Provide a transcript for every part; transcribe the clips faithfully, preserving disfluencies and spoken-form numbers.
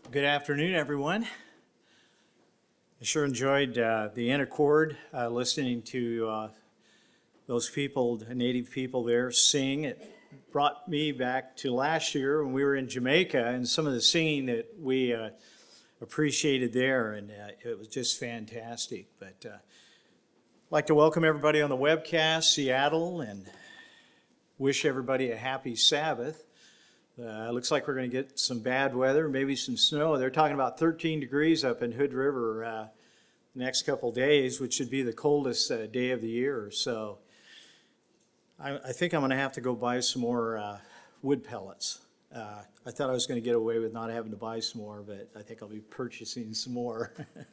Good afternoon, everyone. I sure enjoyed uh, the inner chord, uh, listening to uh, those people, the native people there sing. It brought me back to last year when we were in Jamaica and some of the singing that we uh, appreciated there, and uh, it was just fantastic. But uh, I'd like to welcome everybody on the webcast, Seattle, and wish everybody a happy Sabbath. Uh, looks like we're going to get some bad weather, maybe some snow. They're talking about thirteen degrees up in Hood River uh, the next couple days, which should be the coldest uh, day of the year. So I, I think I'm going to have to go buy some more uh, wood pellets. Uh, I thought I was going to get away with not having to buy some more, but I think I'll be purchasing some more.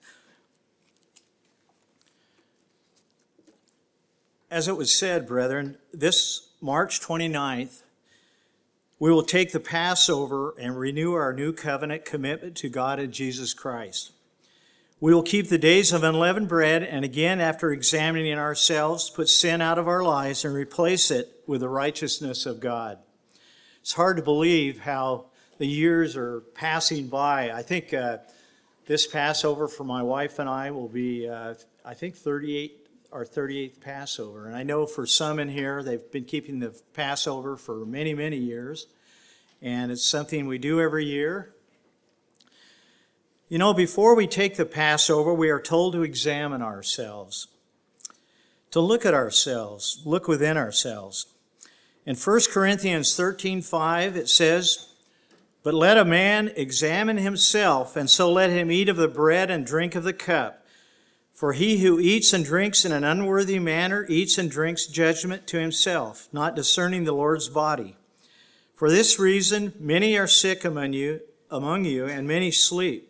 As it was said, brethren, this March twenty-ninth, we will take the Passover and renew our new covenant commitment to God and Jesus Christ. We will keep the days of unleavened bread, and again, after examining ourselves, put sin out of our lives and replace it with the righteousness of God. It's hard to believe how the years are passing by. I think uh, this Passover for my wife and I will be, uh, I think, thirty-eight, our thirty-eighth Passover. And I know for some in here, they've been keeping the Passover for many, many years. And it's something we do every year. You know, before we take the Passover, we are told to examine ourselves, to look at ourselves, look within ourselves. In First Corinthians thirteen five, it says, "But let a man examine himself, and so let him eat of the bread and drink of the cup. For he who eats and drinks in an unworthy manner eats and drinks judgment to himself, not discerning the Lord's body. For this reason, many are sick among you, among you, and many sleep."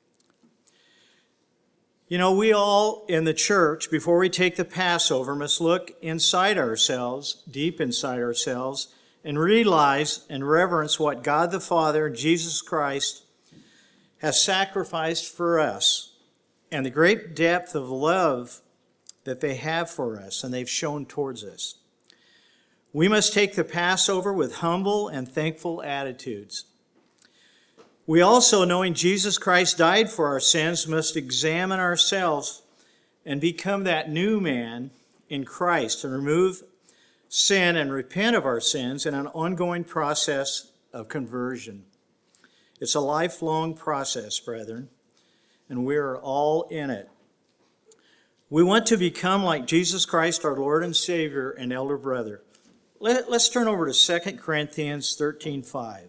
You know, we all in the church, before we take the Passover, must look inside ourselves, deep inside ourselves, and realize and reverence what God the Father and Jesus Christ has sacrificed for us, and the great depth of love that they have for us and they've shown towards us. We must take the Passover with humble and thankful attitudes. We also, knowing Jesus Christ died for our sins, must examine ourselves and become that new man in Christ and remove sin and repent of our sins in an ongoing process of conversion. It's a lifelong process, brethren, and we are all in it. We want to become like Jesus Christ, our Lord and Savior and elder brother. Let, let's turn over to Second Corinthians thirteen five.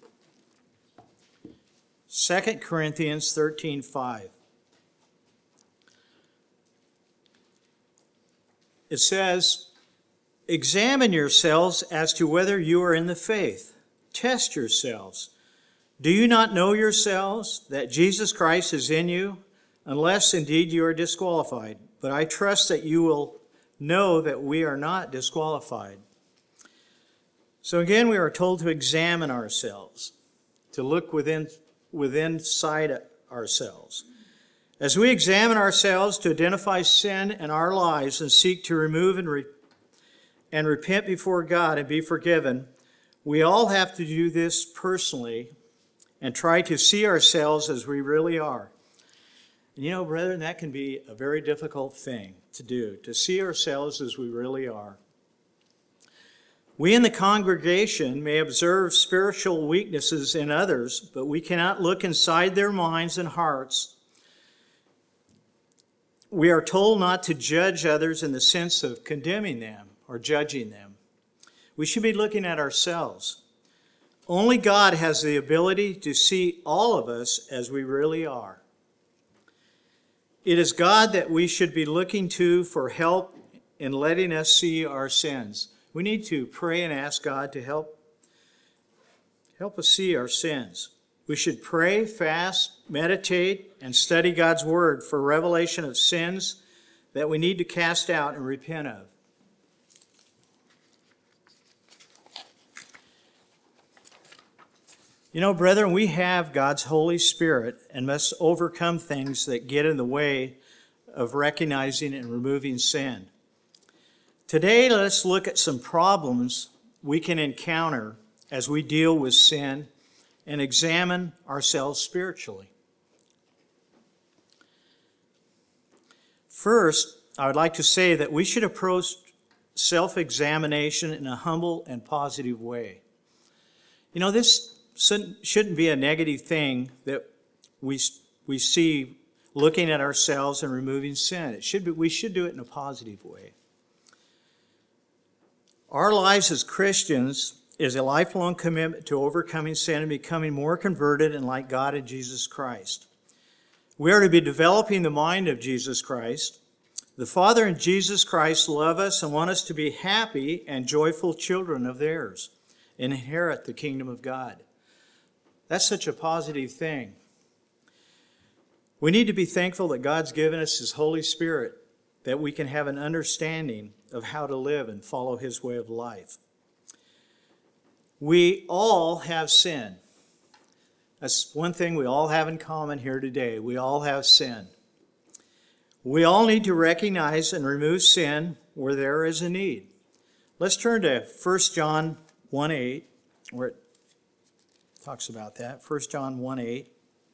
Second Corinthians thirteen five. It says, "Examine yourselves as to whether you are in the faith. Test yourselves. Do you not know yourselves that Jesus Christ is in you, unless indeed you are disqualified? But I trust that you will know that we are not disqualified." So again, we are told to examine ourselves, to look within, within inside ourselves. As we examine ourselves to identify sin in our lives and seek to remove and, re- and repent before God and be forgiven, we all have to do this personally and try to see ourselves as we really are. And you know, brethren, that can be a very difficult thing to do, to see ourselves as we really are. We in the congregation may observe spiritual weaknesses in others, but we cannot look inside their minds and hearts. We are told not to judge others in the sense of condemning them or judging them. We should be looking at ourselves. Only God has the ability to see all of us as we really are. It is God that we should be looking to for help in letting us see our sins. We need to pray and ask God to help, help us see our sins. We should pray, fast, meditate, and study God's Word for revelation of sins that we need to cast out and repent of. You know, brethren, we have God's Holy Spirit and must overcome things that get in the way of recognizing and removing sin. Today, let's look at some problems we can encounter as we deal with sin and examine ourselves spiritually. First, I would like to say that we should approach self-examination in a humble and positive way. You know, this shouldn't be a negative thing that we we see looking at ourselves and removing sin. It should be, we should do it in a positive way. Our lives as Christians is a lifelong commitment to overcoming sin and becoming more converted and like God in Jesus Christ. We are to be developing the mind of Jesus Christ. The Father and Jesus Christ love us and want us to be happy and joyful children of theirs and inherit the kingdom of God. That's such a positive thing. We need to be thankful that God's given us His Holy Spirit, that we can have an understanding of how to live and follow His way of life. We all have sin. That's one thing we all have in common here today. We all have sin. We all need to recognize and remove sin where there is a need. Let's turn to First John one eight, where it talks about that. First John one eight.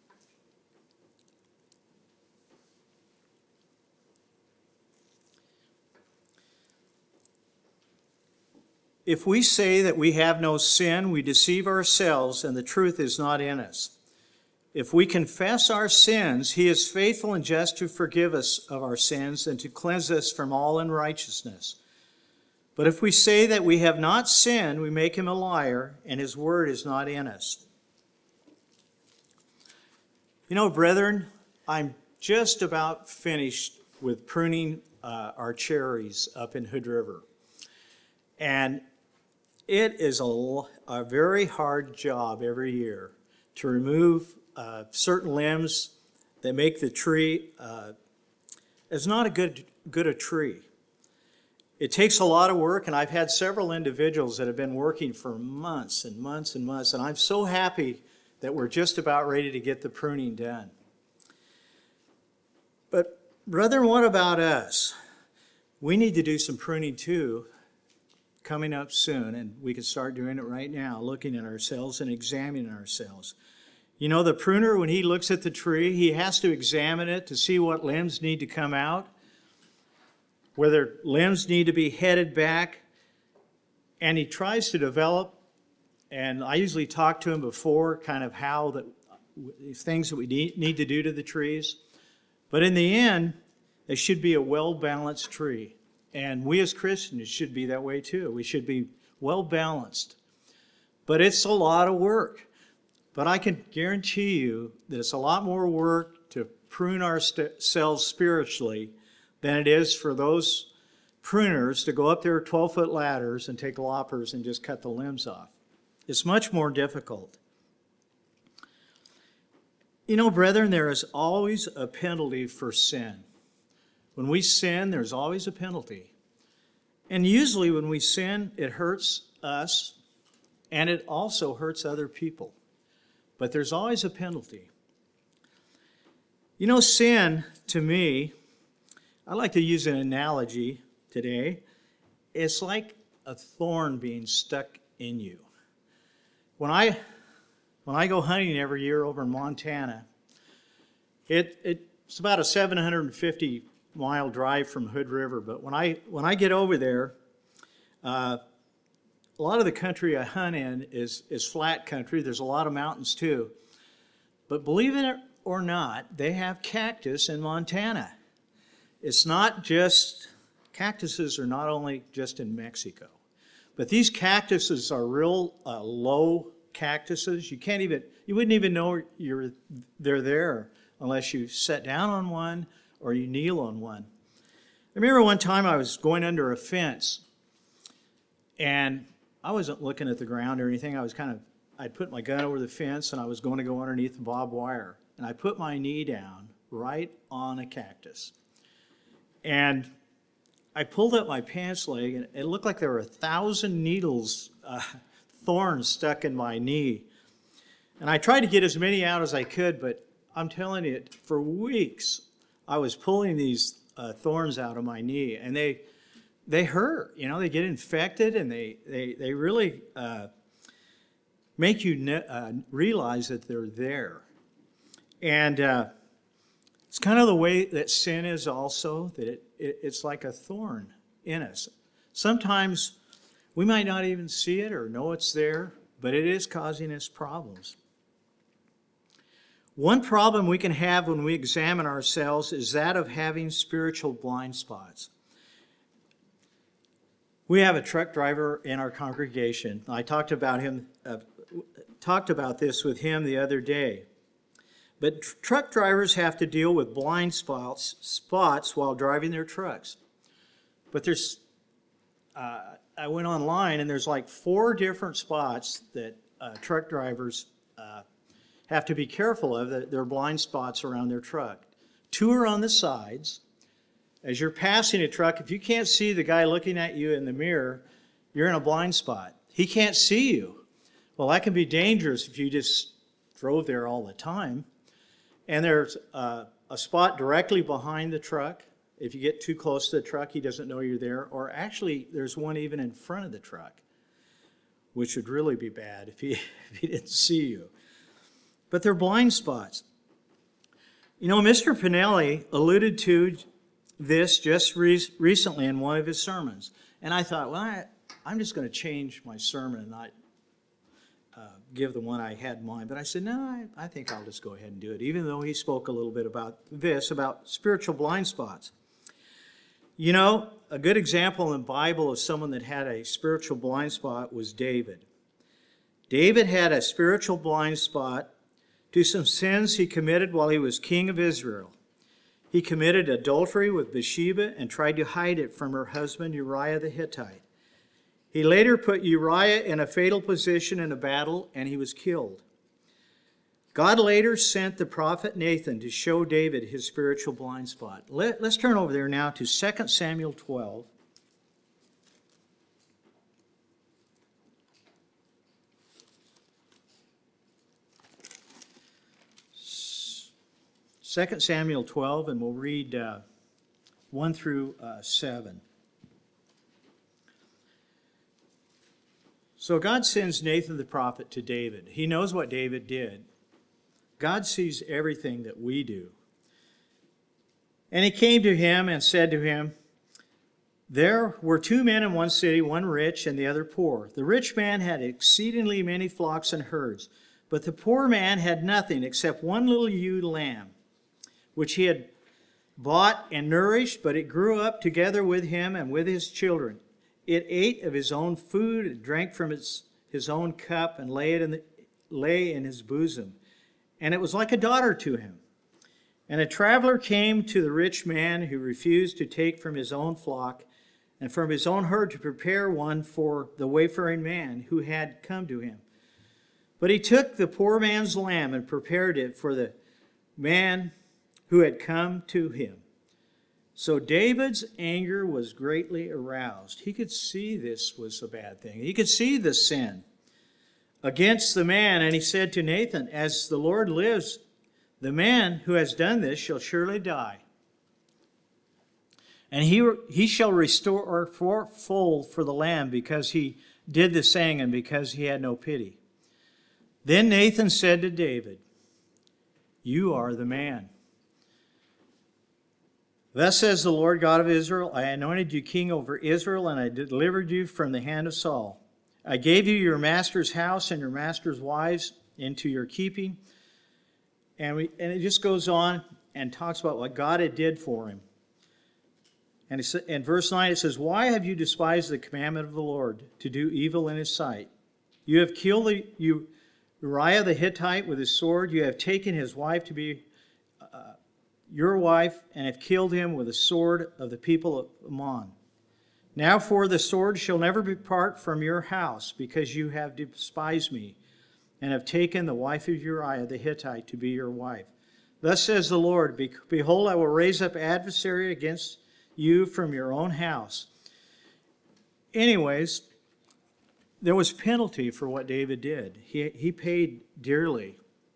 If we say that we have no sin, we deceive ourselves, and the truth is not in us. If we confess our sins, He is faithful and just to forgive us of our sins and to cleanse us from all unrighteousness. But if we say that we have not sinned, we make Him a liar, and His word is not in us. You know, brethren, I'm just about finished with pruning uh, our cherries up in Hood River. And it is a, a very hard job every year to remove uh, certain limbs that make the tree, uh, it's not a good, good a tree. It takes a lot of work, and I've had several individuals that have been working for months and months and months, and I'm so happy that we're just about ready to get the pruning done. But, brethren, what about us? We need to do some pruning too, coming up soon, and we can start doing it right now, looking at ourselves and examining ourselves. You know, the pruner, when he looks at the tree, he has to examine it to see what limbs need to come out, whether limbs need to be headed back, and he tries to develop, and I usually talk to him before kind of how the things that we need to do to the trees. But in the end, they should be a well-balanced tree. And we as Christians should be that way too. We should be well-balanced. But it's a lot of work. But I can guarantee you that it's a lot more work to prune ourselves spiritually than it is for those pruners to go up their twelve-foot ladders and take loppers and just cut the limbs off. It's much more difficult. You know, brethren, there is always a penalty for sin. When we sin, there's always a penalty. And usually when we sin, it hurts us, and it also hurts other people. But there's always a penalty. You know, sin, to me, I like to use an analogy today. It's like a thorn being stuck in you. When I when I go hunting every year over in Montana, it it's about a seven hundred fifty mile drive from Hood River. But when I when I get over there, uh, a lot of the country I hunt in is is flat country. There's a lot of mountains too. But believe it or not, they have cactus in Montana. It's not just, cactuses are not only just in Mexico, but these cactuses are real uh, low cactuses. You can't even, you wouldn't even know you're they're there unless you sit down on one or you kneel on one. I remember one time I was going under a fence, and I wasn't looking at the ground or anything. I was kind of, I'd put my gun over the fence, and I was going to go underneath the barbed wire. And I put my knee down right on a cactus. And I pulled up my pants leg, and it looked like there were a thousand needles, uh, thorns stuck in my knee. And I tried to get as many out as I could, but I'm telling you, for weeks, I was pulling these uh, thorns out of my knee, and they they hurt. You know, they get infected, and they they they really uh, make you ne- uh, realize that they're there. And uh, it's kind of the way that sin is also, that it, it, it's like a thorn in us. Sometimes we might not even see it or know it's there, but it is causing us problems. One problem we can have when we examine ourselves is that of having spiritual blind spots. We have a truck driver in our congregation. I talked about him, uh, talked about this with him the other day. But tr- truck drivers have to deal with blind spots, spots while driving their trucks. But there's, uh, I went online and there's like four different spots that uh, truck drivers uh, have to be careful of, that they're blind spots around their truck. Two are on the sides. As you're passing a truck, if you can't see the guy looking at you in the mirror, you're in a blind spot. He can't see you. Well, that can be dangerous if you just drove there all the time. And there's uh, a spot directly behind the truck. If you get too close to the truck, he doesn't know you're there. Or actually, there's one even in front of the truck, which would really be bad if he, if he didn't see you. But they're blind spots. You know, Mister Pinelli alluded to this just re- recently in one of his sermons. And I thought, well, I, I'm just going to change my sermon and not uh, give the one I had in mind. But I said, no, I, I think I'll just go ahead and do it, even though he spoke a little bit about this, about spiritual blind spots. You know, a good example in the Bible of someone that had a spiritual blind spot was David. David had a spiritual blind spot to some sins he committed while he was king of Israel. He committed adultery with Bathsheba and tried to hide it from her husband Uriah the Hittite. He later put Uriah in a fatal position in a battle, and he was killed. God later sent the prophet Nathan to show David his spiritual blind spot. Let, let's turn over there now to Second Samuel twelve. Second Samuel twelve, and we'll read uh, one through uh, seven. So God sends Nathan the prophet to David. He knows what David did. God sees everything that we do. And he came to him and said to him, there were two men in one city, one rich and the other poor. The rich man had exceedingly many flocks and herds, but the poor man had nothing except one little ewe lamb, which he had bought and nourished, but it grew up together with him and with his children. It ate of his own food, and drank from its, his own cup, and lay, it in the, lay in his bosom. And it was like a daughter to him. And a traveler came to the rich man, who refused to take from his own flock and from his own herd to prepare one for the wayfaring man who had come to him. But he took the poor man's lamb and prepared it for the man who had come to him. So David's anger was greatly aroused. He could see this was a bad thing. He could see the sin against the man, and he said to Nathan, as the Lord lives, the man who has done this shall surely die. And he, he shall restore fourfold for the lamb, because he did the saying and because he had no pity. Then Nathan said to David, you are the man. Thus says the Lord God of Israel, I anointed you king over Israel, and I delivered you from the hand of Saul. I gave you your master's house and your master's wives into your keeping. And, we, and it just goes on and talks about what God had did for him. And it's, in verse nine it says, why have you despised the commandment of the Lord to do evil in his sight? You have killed the, you, Uriah the Hittite with his sword. You have taken his wife to be uh, your wife, and have killed him with the sword of the people of Ammon. Now for the sword shall never depart from your house, because you have despised me, and have taken the wife of Uriah the Hittite to be your wife. Thus says the Lord, behold, I will raise up adversary against you from your own house. Anyways, there was penalty for what David did. He, he paid dearly.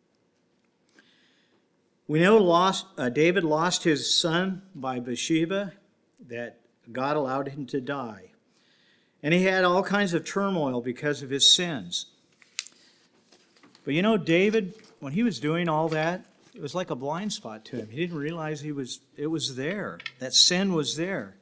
We know lost, uh, David lost his son by Bathsheba, that God allowed him to die. And he had all kinds of turmoil because of his sins. But you know, David, when he was doing all that, it was like a blind spot to him. He didn't realize he was it was there. That sin was there.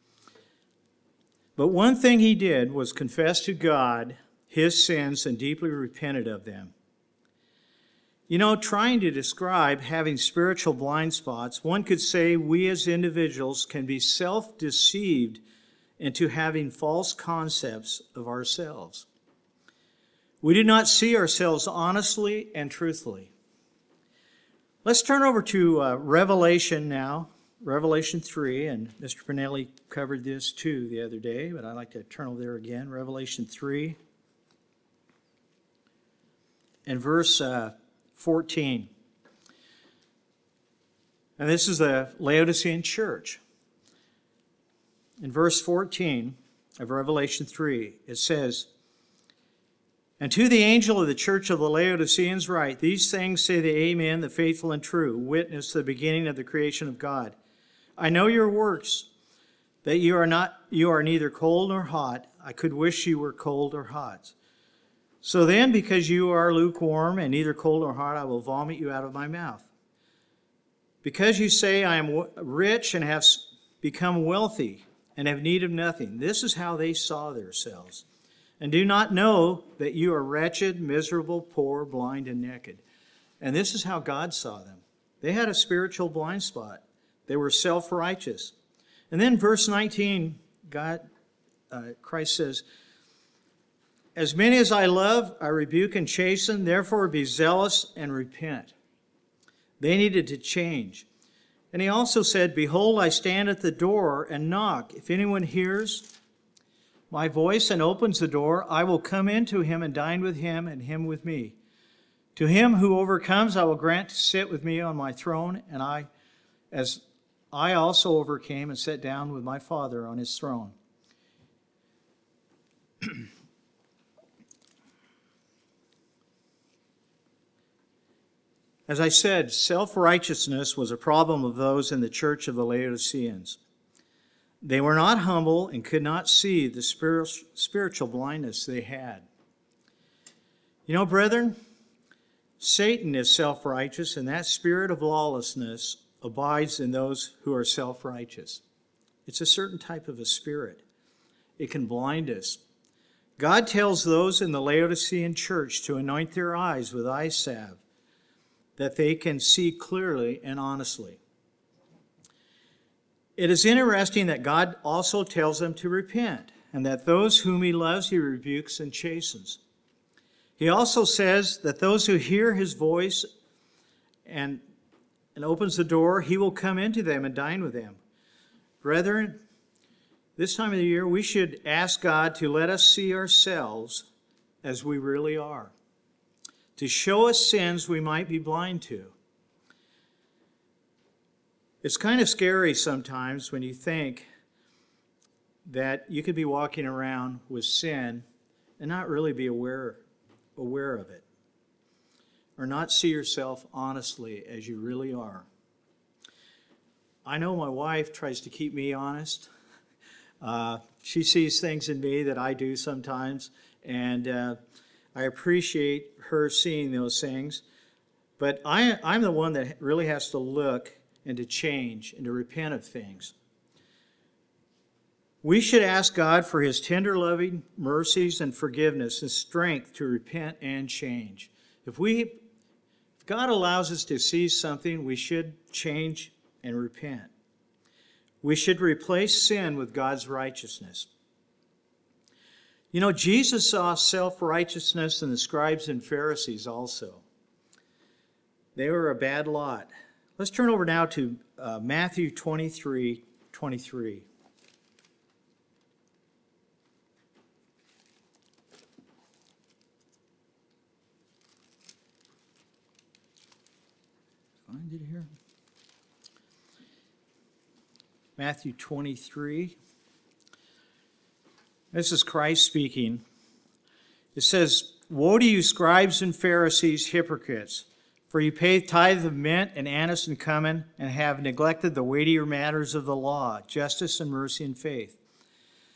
But one thing he did was confess to God his sins and deeply repented of them. You know, trying to describe having spiritual blind spots, one could say we as individuals can be self-deceived into having false concepts of ourselves. We do not see ourselves honestly and truthfully. Let's turn over to uh, Revelation now, Revelation three, and Mister Pinelli covered this too the other day, but I'd like to turn over there again. Revelation three and verse uh, fourteen. And this is the Laodicean church. In verse fourteen of Revelation three, it says, "And to the angel of the church of the Laodiceans write, These things say the Amen, the faithful and true, witness the beginning of the creation of God. I know your works, that you are not you are neither cold nor hot. I could wish you were cold or hot. So then, because you are lukewarm and neither cold nor hot, I will vomit you out of my mouth. Because you say, I am rich and have become wealthy and have need of nothing. This is how they saw themselves. And do not know that you are wretched, miserable, poor, blind, and naked." And this is how God saw them. They had a spiritual blind spot. They were self-righteous. And then verse nineteen, God, uh, Christ says, "As many as I love, I rebuke and chasten. Therefore be zealous and repent." They needed to change. And he also said, "Behold, I stand at the door and knock. If anyone hears my voice and opens the door, I will come into him and dine with him and him with me. To him who overcomes, I will grant to sit with me on my throne, and I, as I also overcame and sat down with my Father on his throne." As I said, self-righteousness was a problem of those in the church of the Laodiceans. They were not humble and could not see the spiritual blindness they had. You know, brethren, Satan is self-righteous, and that spirit of lawlessness abides in those who are self-righteous. It's a certain type of a spirit. It can blind us. God tells those in the Laodicean church to anoint their eyes with eye salve, that they can see clearly and honestly. It is interesting that God also tells them to repent, and that those whom he loves he rebukes and chastens. He also says that those who hear his voice and, and opens the door, he will come into them and dine with them. Brethren, this time of the year we should ask God to let us see ourselves as we really are, to show us sins we might be blind to. It's kind of scary sometimes when you think that you could be walking around with sin and not really be aware, aware of it, or not see yourself honestly as you really are. I know my wife tries to keep me honest. Uh, she sees things in me that I do sometimes, and uh, I appreciate her seeing those things. But I, I'm the one that really has to look and to change and to repent of things. We should ask God for his tender loving mercies and forgiveness and strength to repent and change. If we, if God allows us to see something, we should change and repent. We should replace sin with God's righteousness. You know, Jesus saw self-righteousness in the scribes and Pharisees also. They were a bad lot. Let's turn over now to uh, Matthew twenty-three twenty-three. Find it here. Matthew twenty-three. This is Christ speaking. It says, "Woe to you, scribes and Pharisees, hypocrites! For you pay tithe of mint and anise and cumin, and have neglected the weightier matters of the law, justice and mercy and faith.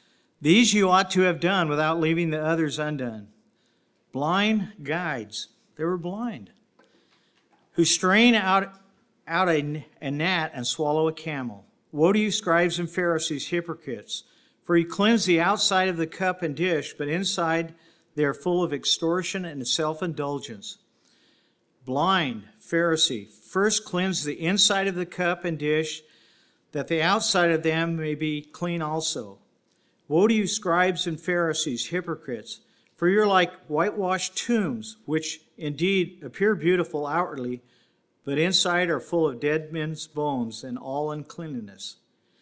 These you ought to have done without leaving the others undone. Blind guides, They were blind. Who strain out, out a, a gnat and swallow a camel. Woe to you, scribes and Pharisees, hypocrites! For you cleanse the outside of the cup and dish, but inside they are full of extortion and self-indulgence. Blind Pharisee, first cleanse the inside of the cup and dish, that the outside of them may be clean also. Woe to you, scribes and Pharisees, hypocrites! For you're like whitewashed tombs, which indeed appear beautiful outwardly, but inside are full of dead men's bones and all uncleanness.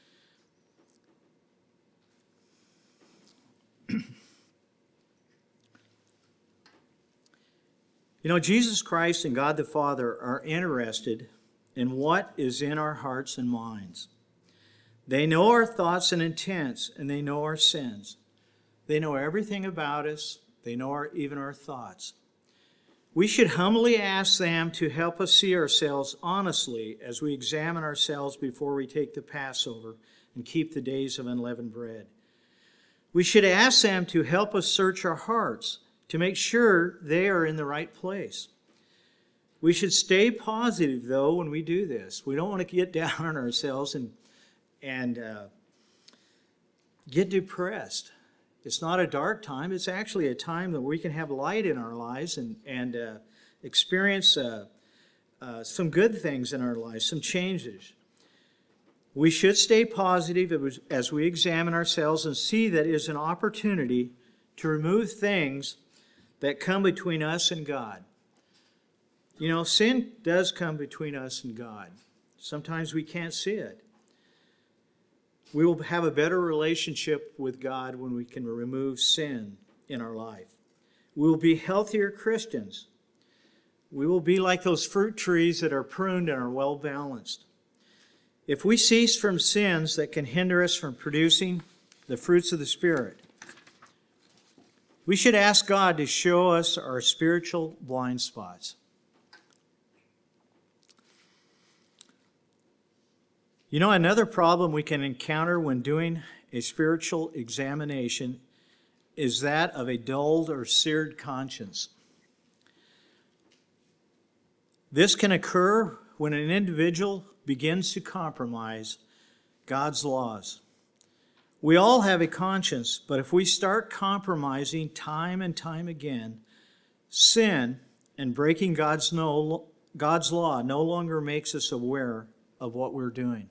You know, Jesus Christ and God the Father are interested in what is in our hearts and minds. They know our thoughts and intents, and they know our sins. They know everything about us. They know our, even our thoughts. We should humbly ask them to help us see ourselves honestly as we examine ourselves before we take the Passover and keep the days of unleavened bread. We should ask them to help us search our hearts to make sure they are in the right place. We should stay positive, though, when we do this. We don't want to get down on ourselves and, and uh, get depressed. It's not a dark time. It's actually a time that we can have light in our lives and, and uh, experience uh, uh, some good things in our lives, some changes. We should stay positive as we examine ourselves and see that it is an opportunity to remove things that come between us and God. You know, sin does come between us and God. Sometimes we can't see it. We will have a better relationship with God when we can remove sin in our life. We will be healthier Christians. We will be like those fruit trees that are pruned and are well balanced. If we cease from sins that can hinder us from producing the fruits of the Spirit, we should ask God to show us our spiritual blind spots. You know, another problem we can encounter when doing a spiritual examination is that of a dulled or seared conscience. This can occur when an individual begins to compromise God's laws. We all have a conscience, but if we start compromising time and time again, sin and breaking God's, no, God's law no longer makes us aware of what we're doing.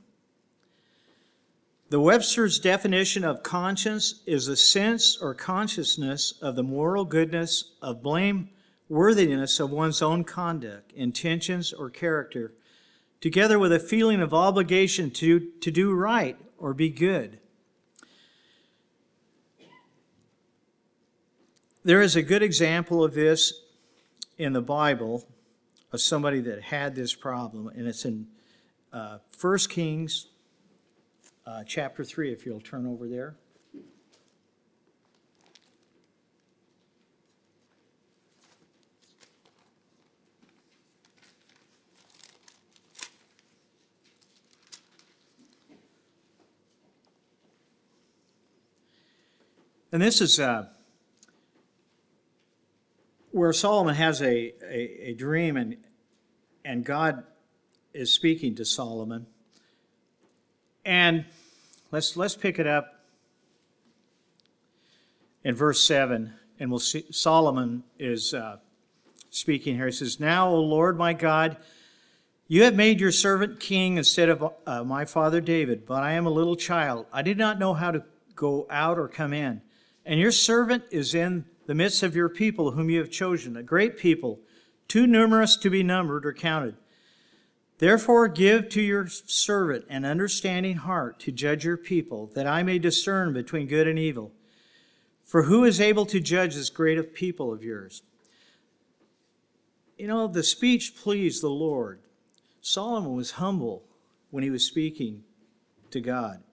The Webster's definition of conscience is a sense or consciousness of the moral goodness, of blameworthiness of one's own conduct, intentions, or character, together with a feeling of obligation to, to do right or be good. There is a good example of this in the Bible of somebody that had this problem, and it's in uh, First Kings uh, chapter three, if you'll turn over there. And this is uh, where Solomon has a, a, a dream, and, and God is speaking to Solomon. And let's, let's pick it up in verse seven, and we'll see Solomon is uh, speaking here. He says, "Now, O Lord my God, you have made your servant king instead of uh, my father David, but I am a little child. I did not know how to go out or come in. And your servant is in the midst of your people whom you have chosen, a great people, too numerous to be numbered or counted. Therefore give to your servant an understanding heart to judge your people, that I may discern between good and evil. For who is able to judge this great of people of yours?" You know, the speech pleased the Lord. Solomon was humble when he was speaking to God.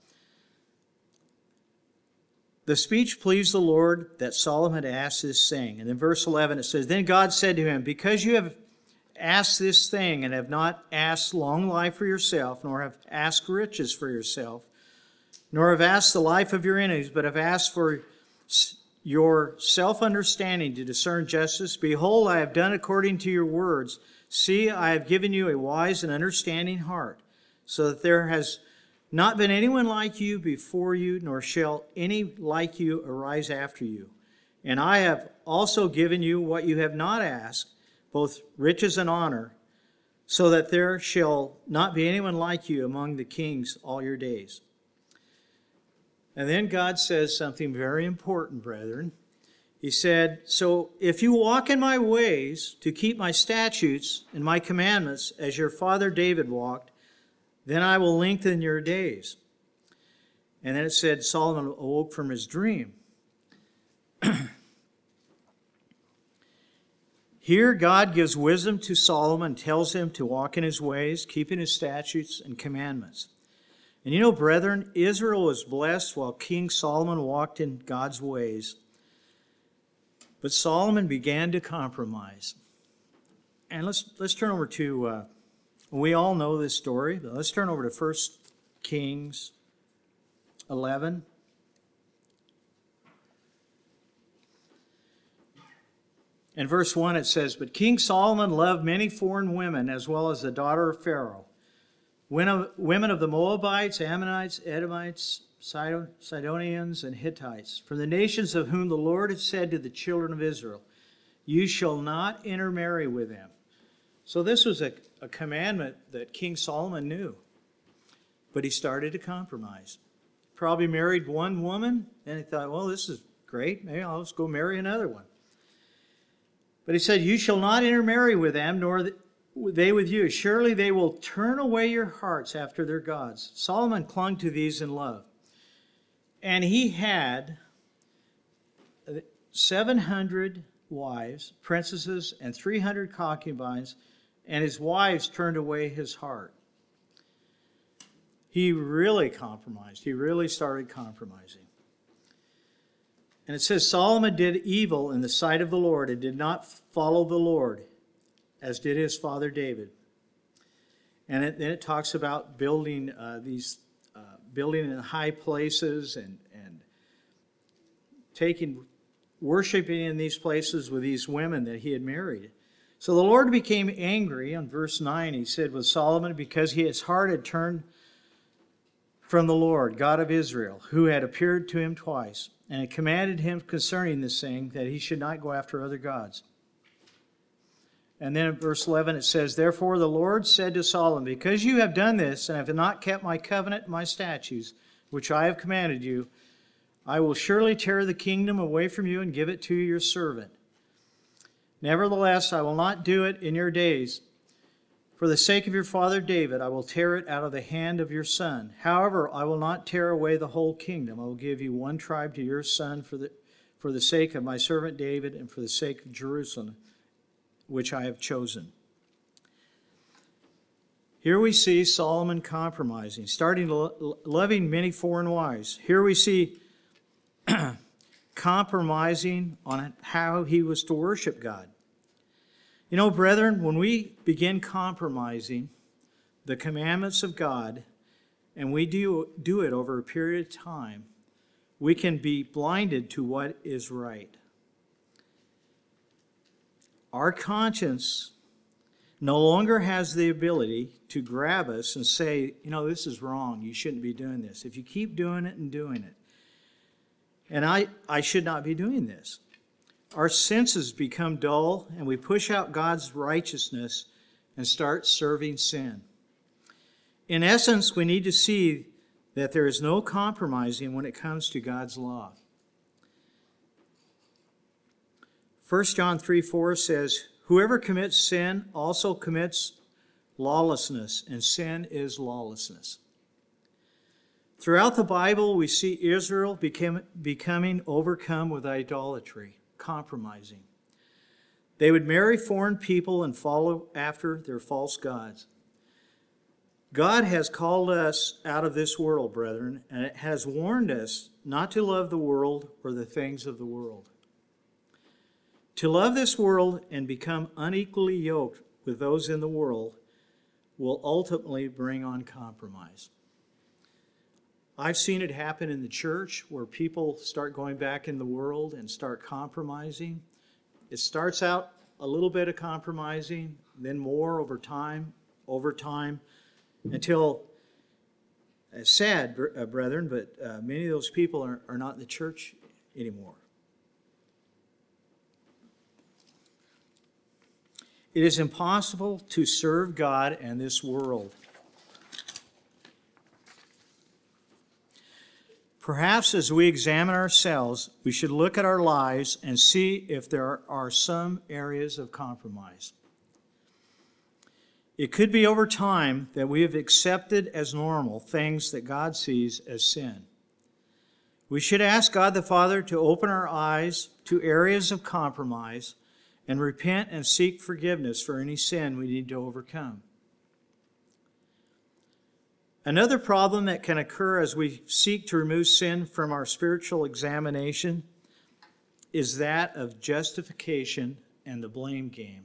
The speech pleased the Lord that Solomon had asked this thing. And in verse eleven it says, "Then God said to him, because you have asked this thing and have not asked long life for yourself, nor have asked riches for yourself, nor have asked the life of your enemies, but have asked for your self-understanding to discern justice. Behold, I have done according to your words. See, I have given you a wise and understanding heart, so that there has not been anyone like you before you, nor shall any like you arise after you. And I have also given you what you have not asked, both riches and honor, so that there shall not be anyone like you among the kings all your days. And then God says something very important, brethren. He said, so if you walk in my ways to keep my statutes and my commandments as your father David walked, then I will lengthen your days. And then it said Solomon awoke from his dream. Here God gives wisdom to Solomon, tells him to walk in his ways, keeping his statutes and commandments. And you know, brethren, Israel was blessed while King Solomon walked in God's ways. But Solomon began to compromise. And let's let's turn over to, uh, we all know this story, but let's turn over to First Kings eleven. In verse one it says, but King Solomon loved many foreign women, as well as the daughter of Pharaoh, women of the Moabites, Ammonites, Edomites, Sidonians, and Hittites, from the nations of whom the Lord had said to the children of Israel, you shall not intermarry with them. So this was a, a commandment that King Solomon knew, but he started to compromise. Probably married one woman, and he thought, well, this is great, maybe I'll just go marry another one. But he said, you shall not intermarry with them, nor they with you. Surely they will turn away your hearts after their gods. Solomon clung to these in love. And he had seven hundred wives, princesses, and three hundred concubines, and his wives turned away his heart. He really compromised. He really started compromising. And it says, Solomon did evil in the sight of the Lord and did not follow the Lord, as did his father David. And it, then it talks about building uh, these, uh, building in high places and, and taking, worshiping in these places with these women that he had married. So the Lord became angry. On verse nine, he said with Solomon, because his heart had turned from the Lord, God of Israel, who had appeared to him twice, and had commanded him concerning this thing, that he should not go after other gods. And then in verse eleven it says, therefore the Lord said to Solomon, because you have done this, and have not kept my covenant and my statutes, which I have commanded you, I will surely tear the kingdom away from you and give it to your servant. Nevertheless, I will not do it in your days. For the sake of your father David, I will tear it out of the hand of your son. However, I will not tear away the whole kingdom. I will give you one tribe to your son for the, for the sake of my servant David and for the sake of Jerusalem, which I have chosen. Here we see Solomon compromising, starting to lo- loving many foreign wives. Here we see compromising on how he was to worship God. You know, brethren, when we begin compromising the commandments of God, and we do, do it over a period of time, we can be blinded to what is right. Our conscience no longer has the ability to grab us and say, you know, this is wrong. You shouldn't be doing this. If you keep doing it and doing it, and I, I should not be doing this. Our senses become dull, and we push out God's righteousness and start serving sin. In essence, we need to see that there is no compromising when it comes to God's law. First John three four says, whoever commits sin also commits lawlessness, and sin is lawlessness. Throughout the Bible, we see Israel became, becoming overcome with idolatry. Compromising. They would marry foreign people and follow after their false gods. God has called us out of this world, brethren, and it has warned us not to love the world or the things of the world. To love this world and become unequally yoked with those in the world will ultimately bring on compromise. I've seen it happen in the church where people start going back in the world and start compromising. It starts out a little bit of compromising, then more over time, over time, until, uh, sad, uh, brethren, but uh, many of those people are, are not in the church anymore. It is impossible to serve God and this world. Perhaps as we examine ourselves, we should look at our lives and see if there are some areas of compromise. It could be over time that we have accepted as normal things that God sees as sin. We should ask God the Father to open our eyes to areas of compromise and repent and seek forgiveness for any sin we need to overcome. Another problem that can occur as we seek to remove sin from our spiritual examination is that of justification and the blame game.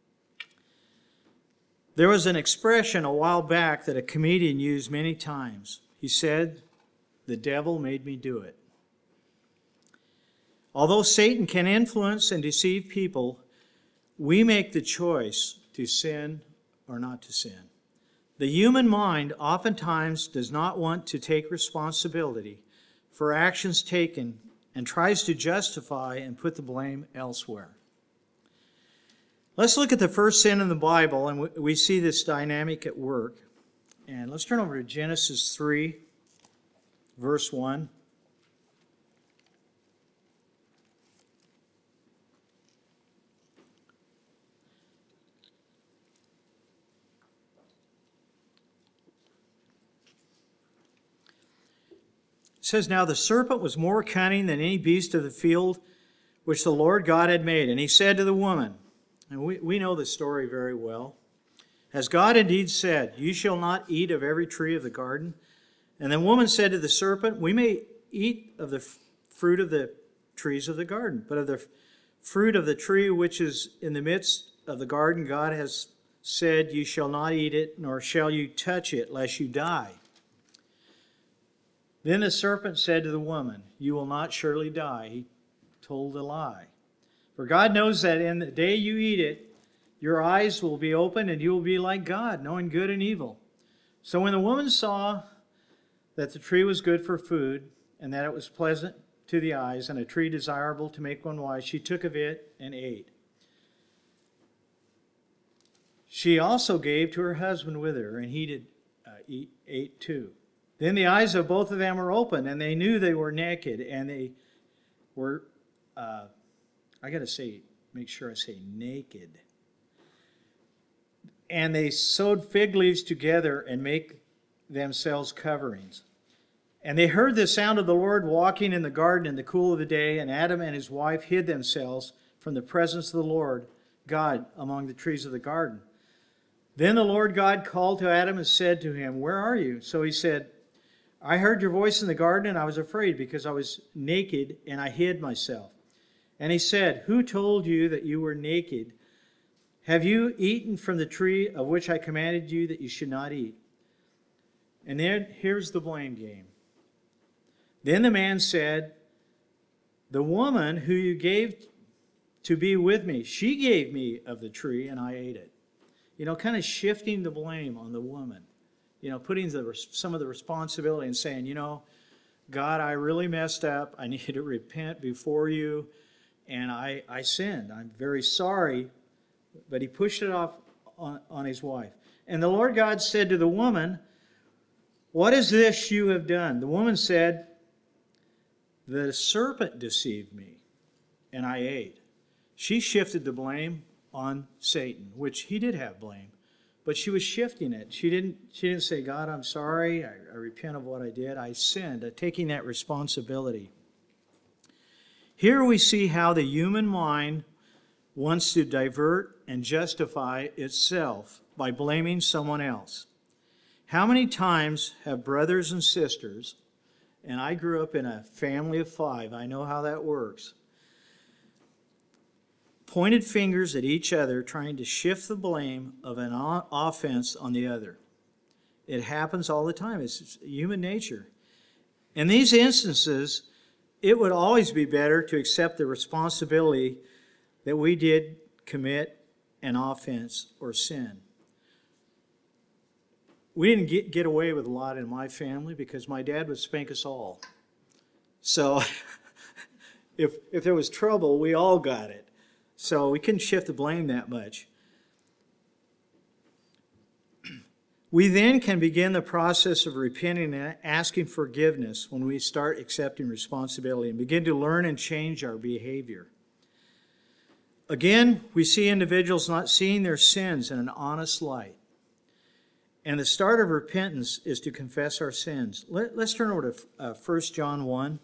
There was an expression a while back that a comedian used many times. He said, "The devil made me do it." Although Satan can influence and deceive people, we make the choice to sin or not to sin. The human mind oftentimes does not want to take responsibility for actions taken and tries to justify and put the blame elsewhere. Let's look at the first sin in the Bible, and we see this dynamic at work. And let's turn over to Genesis three, verse one. It says, "Now the serpent was more cunning than any beast of the field which the Lord God had made. And he said to the woman," and we, we know the story very well, "Has God indeed said, 'You shall not eat of every tree of the garden?' And the woman said to the serpent, 'We may eat of the f- fruit of the trees of the garden, but of the f- fruit of the tree which is in the midst of the garden, God has said, You shall not eat it, nor shall you touch it, lest you die.' Then the serpent said to the woman, 'You will not surely die.'" He told a lie. "For God knows that in the day you eat it, your eyes will be opened, and you will be like God, knowing good and evil." So when the woman saw that the tree was good for food, and that it was pleasant to the eyes, and a tree desirable to make one wise, she took of it and ate. She also gave to her husband with her, and he did uh, eat, ate too. Then the eyes of both of them were opened, and they knew they were naked, and they were, uh, I got to say, make sure I say naked. "And they sewed fig leaves together and make themselves coverings. And they heard the sound of the Lord walking in the garden in the cool of the day, and Adam and his wife hid themselves from the presence of the Lord God among the trees of the garden. Then the Lord God called to Adam and said to him, 'Where are you?' So he said, 'I heard your voice in the garden, and I was afraid because I was naked, and I hid myself.' And he said, 'Who told you that you were naked? Have you eaten from the tree of which I commanded you that you should not eat?' And then here's the blame game. Then the man said, 'The woman who you gave to be with me, she gave me of the tree, and I ate it.'" You know, kind of shifting the blame on the woman. You know, putting the, some of the responsibility and saying, you know, "God, I really messed up. I need to repent before you, and I, I sinned. I'm very sorry." But he pushed it off on, on his wife. "And the Lord God said to the woman, 'What is this you have done?' The woman said, 'The serpent deceived me, and I ate.'" She shifted the blame on Satan, which he did have blame, but she was shifting it. She didn't, she didn't say, "God, I'm sorry. I, I repent of what I did. I sinned," uh, taking that responsibility. Here we see how the human mind wants to divert and justify itself by blaming someone else. How many times have brothers and sisters, and I grew up in a family of five, I know how that works, pointed fingers at each other trying to shift the blame of an offense on the other. It happens all the time. It's human nature. In these instances, it would always be better to accept the responsibility that we did commit an offense or sin. We didn't get, get away with a lot in my family because my dad would spank us all. So if if there was trouble, we all got it. So we couldn't shift the blame that much. We then can begin the process of repenting and asking forgiveness when we start accepting responsibility and begin to learn and change our behavior. Again, we see individuals not seeing their sins in an honest light. And the start of repentance is to confess our sins. Let, let's turn over to uh, First John one.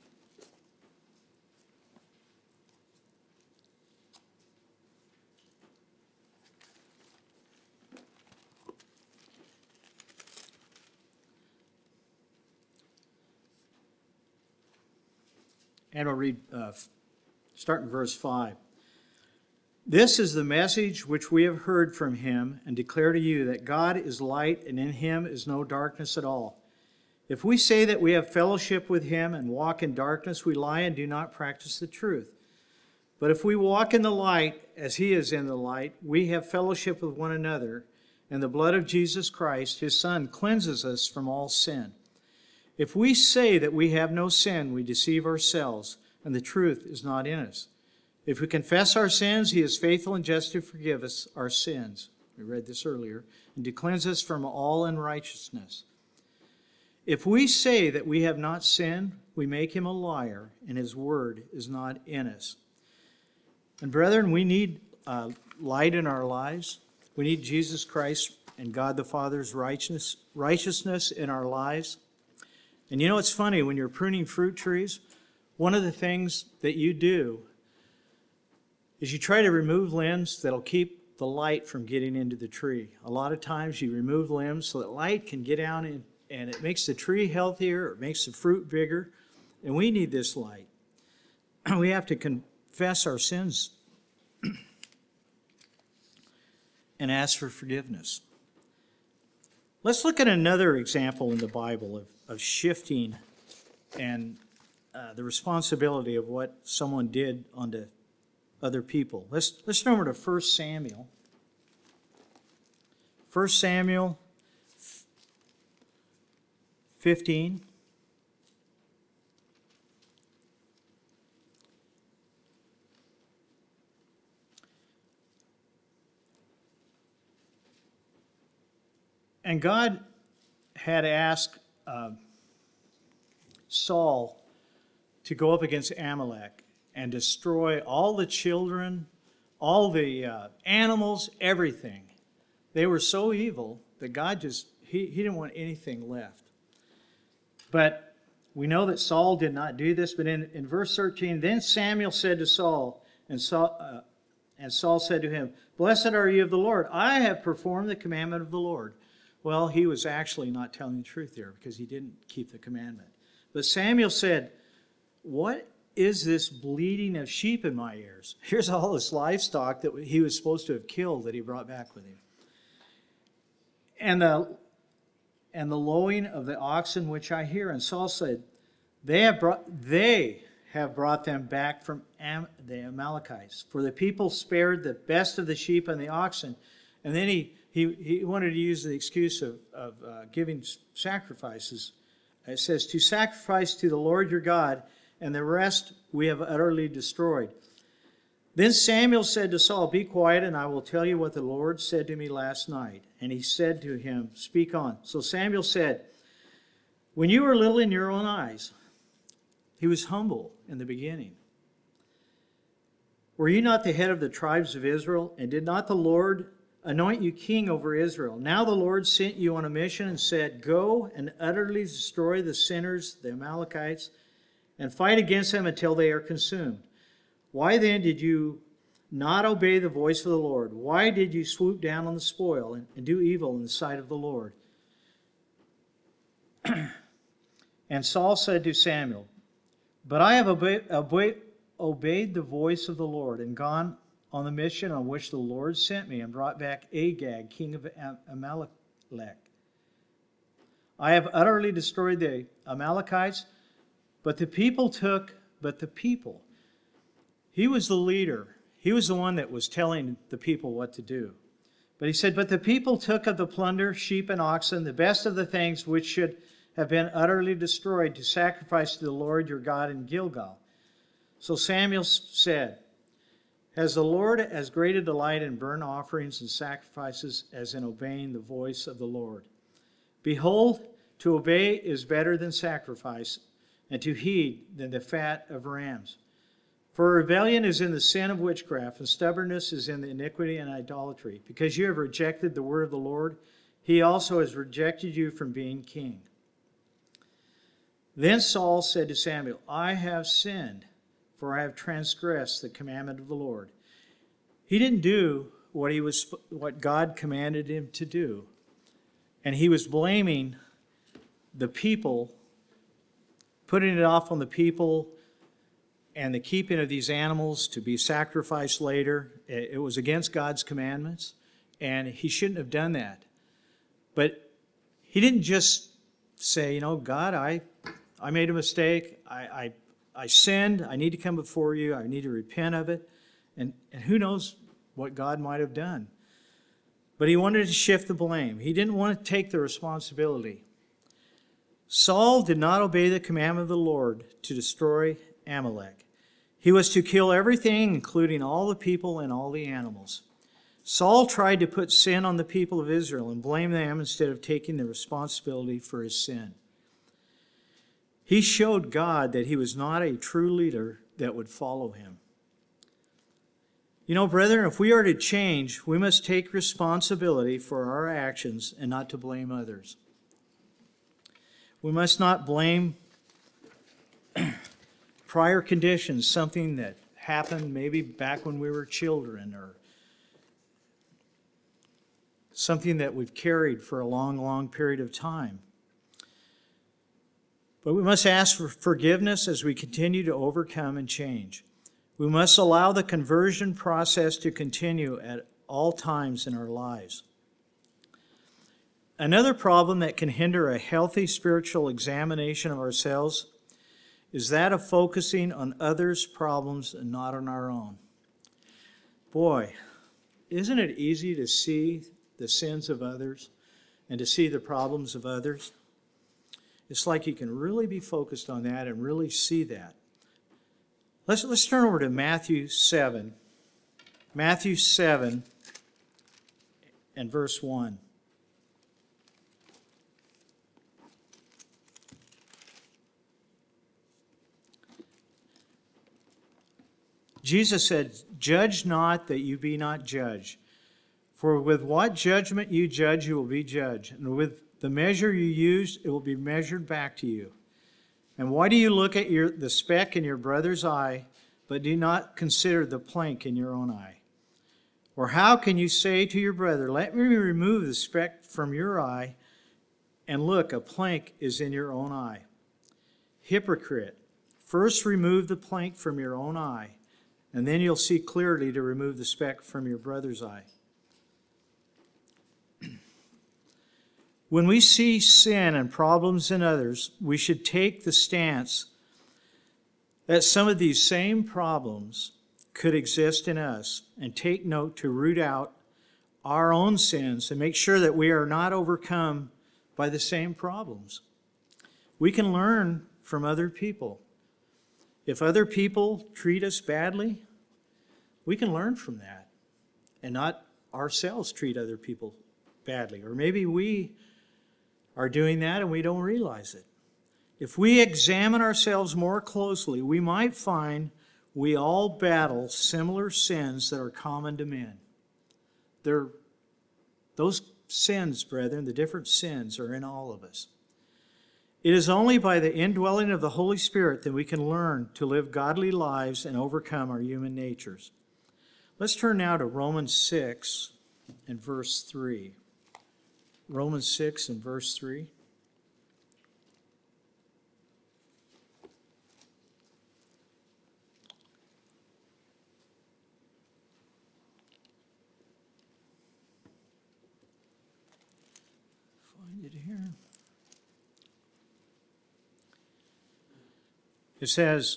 And we'll read, uh, start in verse five. This is the message which we have heard from him and declare to you, that God is light and in him is no darkness at all. If we say that we have fellowship with him and walk in darkness, we lie and do not practice the truth. But if we walk in the light as he is in the light, we have fellowship with one another, and the blood of Jesus Christ, his Son, cleanses us from all sin. If we say that we have no sin, we deceive ourselves, and the truth is not in us. If we confess our sins, he is faithful and just to forgive us our sins. We read this earlier. And to cleanse us from all unrighteousness. If we say that we have not sinned, we make him a liar, and his word is not in us. And brethren, we need uh, light in our lives. We need Jesus Christ and God the Father's righteousness, righteousness in our lives. And you know, it's funny, when you're pruning fruit trees, one of the things that you do is you try to remove limbs that'll keep the light from getting into the tree. A lot of times you remove limbs so that light can get down in, and it makes the tree healthier, or it makes the fruit bigger, and we need this light. We have to confess our sins and ask for forgiveness. Let's look at another example in the Bible of, of shifting and uh, the responsibility of what someone did onto other people. Let's let's turn over to First Samuel. First Samuel fifteen. And God had asked uh, Saul to go up against Amalek and destroy all the children, all the uh, animals, everything. They were so evil that God just, he, he didn't want anything left. But we know that Saul did not do this, but in, in verse thirteen, then Samuel said to Saul, and Saul, uh, and Saul said to him, "Blessed are you of the Lord. I have performed the commandment of the Lord." Well, he was actually not telling the truth there because he didn't keep the commandment. But Samuel said, "What is this bleating of sheep in my ears?" Here's all this livestock that he was supposed to have killed that he brought back with him. And the, and the lowing of the oxen which I hear. And Saul said, they have brought, they have brought them back from Am, the Amalekites. For the people spared the best of the sheep and the oxen. And then he, he, he wanted to use the excuse of, of uh, giving sacrifices. It says, to sacrifice to the Lord your God, and the rest we have utterly destroyed. Then Samuel said to Saul, "Be quiet, and I will tell you what the Lord said to me last night." And he said to him, "Speak on." So Samuel said, "When you were little in your own eyes," he was humble in the beginning, "were you not the head of the tribes of Israel? And did not the Lord anoint you king over Israel? Now the Lord sent you on a mission and said, go and utterly destroy the sinners, the Amalekites, and fight against them until they are consumed. Why then did you not obey the voice of the Lord? Why did you swoop down on the spoil and, and do evil in the sight of the Lord?" And Saul said to Samuel, "But I have obeyed, obeyed, obeyed the voice of the Lord and gone on the mission on which the Lord sent me and brought back Agag, king of Amalek. I have utterly destroyed the Amalekites, but the people took, but the people. He was the leader. He was the one that was telling the people what to do. But he said, but the people took of the plunder, sheep and oxen, the best of the things which should have been utterly destroyed, to sacrifice to the Lord your God in Gilgal. So Samuel said, has the Lord as great a delight in burnt offerings and sacrifices as in obeying the voice of the Lord? Behold, to obey is better than sacrifice, and to heed than the fat of rams. For rebellion is in the sin of witchcraft, and stubbornness is in the iniquity and idolatry. Because you have rejected the word of the Lord, he also has rejected you from being king. Then Saul said to Samuel, I have sinned, for I have transgressed the commandment of the Lord. He didn't do what he was, what God commanded him to do. And he was blaming the people, putting it off on the people, and the keeping of these animals to be sacrificed later. It was against God's commandments, and he shouldn't have done that. But he didn't just say, you know, God, I I made a mistake. I, I, I sinned. I need to come before you. I need to repent of it. And, and who knows what God might have done. But he wanted to shift the blame. He didn't want to take the responsibility. Saul did not obey the commandment of the Lord to destroy Amalek. He was to kill everything, including all the people and all the animals. Saul tried to put sin on the people of Israel and blame them instead of taking the responsibility for his sin. He showed God that he was not a true leader that would follow him. You know, brethren, if we are to change, we must take responsibility for our actions and not to blame others. We must not blame prior conditions, something that happened maybe back when we were children, or something that we've carried for a long, long period of time. But we must ask for forgiveness as we continue to overcome and change. We must allow the conversion process to continue at all times in our lives. Another problem that can hinder a healthy spiritual examination of ourselves is that of focusing on others' problems and not on our own. Boy, isn't it easy to see the sins of others and to see the problems of others? It's like you can really be focused on that and really see that. Let's, let's turn over to Matthew seven. Matthew seven and verse one. Jesus said, judge not that you be not judged. For with what judgment you judge, you will be judged. And with the measure you use, it will be measured back to you. And why do you look at your, the speck in your brother's eye, but do not consider the plank in your own eye? Or how can you say to your brother, let me remove the speck from your eye, and look, a plank is in your own eye? Hypocrite, first remove the plank from your own eye, and then you'll see clearly to remove the speck from your brother's eye. When we see sin and problems in others, we should take the stance that some of these same problems could exist in us and take note to root out our own sins and make sure that we are not overcome by the same problems. We can learn from other people. If other people treat us badly, we can learn from that and not ourselves treat other people badly. Or maybe we are doing that and we don't realize it. If we examine ourselves more closely, we might find we all battle similar sins that are common to men. They're, those sins, brethren, the different sins are in all of us. It is only by the indwelling of the Holy Spirit that we can learn to live godly lives and overcome our human natures. Let's turn now to Romans six and verse three. Romans six and verse three. Find it here. It says,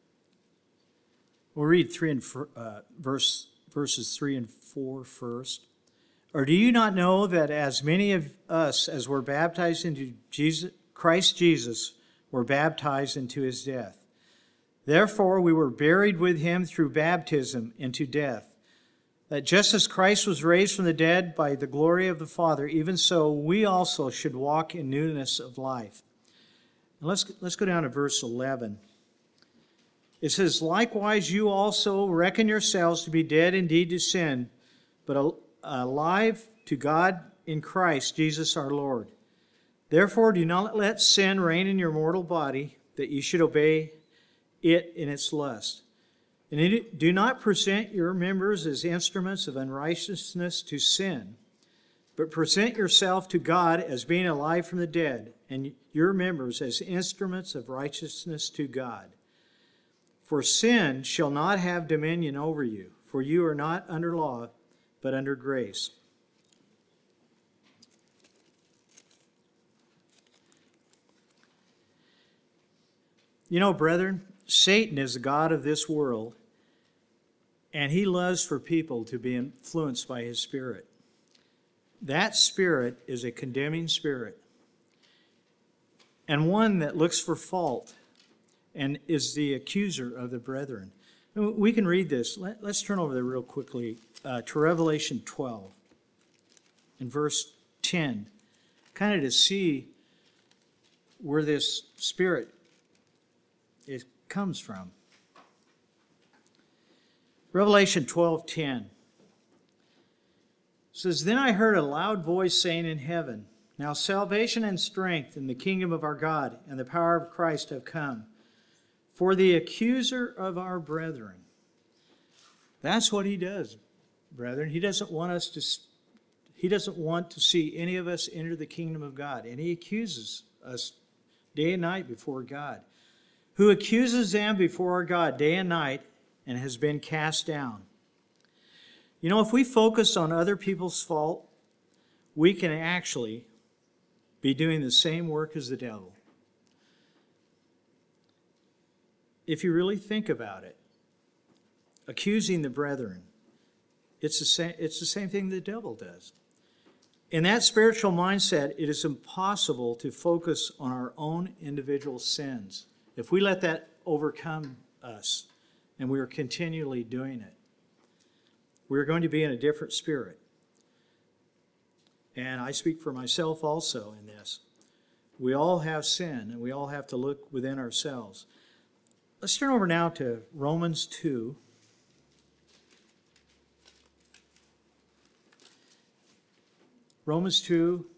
we'll read three and uh, verse verses three and four first. Or do you not know that as many of us as were baptized into Jesus, Christ Jesus were baptized into his death? Therefore we were buried with him through baptism into death, that just as Christ was raised from the dead by the glory of the Father, even so we also should walk in newness of life. And let's, let's go down to verse eleven. It says, likewise you also reckon yourselves to be dead indeed to sin, but alive to God in Christ Jesus our Lord. Therefore do not let sin reign in your mortal body, that you should obey it in its lust. And do not present your members as instruments of unrighteousness to sin, but present yourself to God as being alive from the dead, and your members as instruments of righteousness to God. For sin shall not have dominion over you, for you are not under law, but under grace. You know, brethren, Satan is the god of this world, and he loves for people to be influenced by his spirit. That spirit is a condemning spirit, and one that looks for fault and is the accuser of the brethren. We can read this. Let, let's turn over there real quickly uh, to Revelation twelve in verse ten, kind of to see where this spirit is, comes from. Revelation twelve ten says, Then I heard a loud voice saying in heaven, Now salvation and strength in the kingdom of our God and the power of Christ have come. For the accuser of our brethren. That's what he does, brethren. He doesn't want us to he doesn't want to see any of us enter the kingdom of God. And he accuses us day and night before God. Who accuses them before our God day and night and has been cast down. You know, if we focus on other people's fault, we can actually be doing the same work as the devil. If you really think about it, accusing the brethren, it's the same, it's the same thing the devil does. In that spiritual mindset, it is impossible to focus on our own individual sins. If we let that overcome us, and we are continually doing it, we're going to be in a different spirit. And I speak for myself also in this. We all have sin, and we all have to look within ourselves. Let's turn over now to Romans two. Romans two,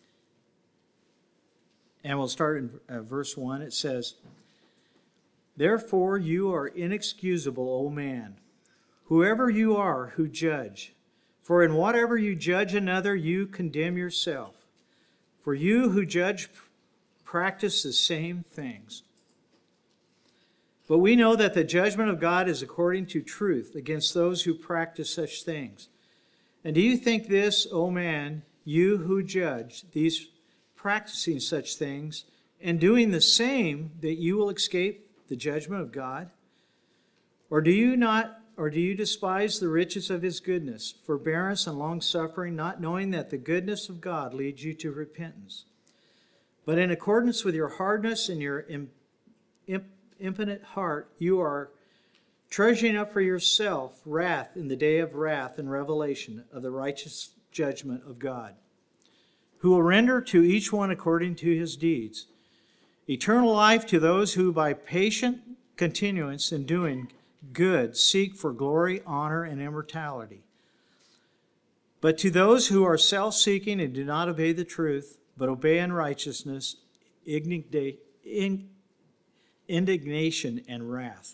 and we'll start in uh, verse one. It says, Therefore you are inexcusable, O man, whoever you are who judge. For in whatever you judge another, you condemn yourself. For you who judge practice the same things. But we know that the judgment of God is according to truth against those who practice such things. And do you think this, O man, you who judge these practicing such things, and doing the same, that you will escape the judgment of God? Or do you not, or do you despise the riches of his goodness, forbearance and long-suffering, not knowing that the goodness of God leads you to repentance? But in accordance with your hardness and your imp- imp- impotent heart, you are treasuring up for yourself wrath in the day of wrath and revelation of the righteous judgment of God, who will render to each one according to his deeds. Eternal life to those who by patient continuance in doing good seek for glory, honor, and immortality. But to those who are self-seeking and do not obey the truth, but obey unrighteousness, indignation, and wrath.